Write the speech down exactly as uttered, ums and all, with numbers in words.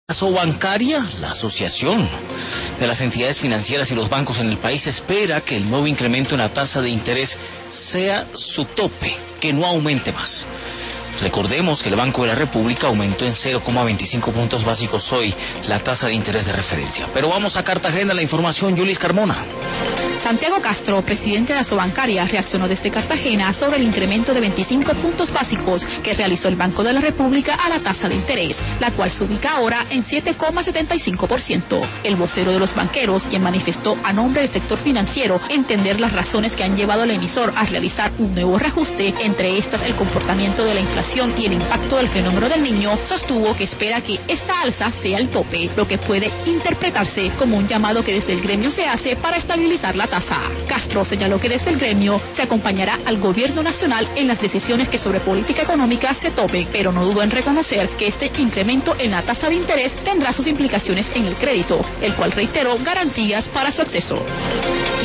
La Asobancaria, la asociación de las entidades financieras y los bancos en el país, espera que el nuevo incremento en la tasa de interés sea su tope, que no aumente más. Recordemos que el Banco de la República aumentó en cero coma veinticinco puntos básicos hoy la tasa de interés de referencia. Pero vamos a Cartagena, la información, Yulis Carmona. Santiago Castro, presidente de la Asobancaria, reaccionó desde Cartagena sobre el incremento de veinticinco puntos básicos que realizó el Banco de la República a la tasa de interés, la cual se ubica ahora en siete coma setenta y cinco por ciento. El vocero de los banqueros, quien manifestó a nombre del sector financiero entender las razones que han llevado al emisor a realizar un nuevo reajuste, entre estas el comportamiento de la inflación y el impacto del fenómeno del niño, sostuvo que espera que esta alza sea el tope, lo que puede interpretarse como un llamado que desde el gremio se hace para estabilizar la tasa. Castro señaló que desde el gremio se acompañará al gobierno nacional en las decisiones que sobre política económica se tomen, pero no dudó en reconocer que este incremento en la tasa de interés tendrá sus implicaciones en el crédito, el cual reiteró garantías para su acceso.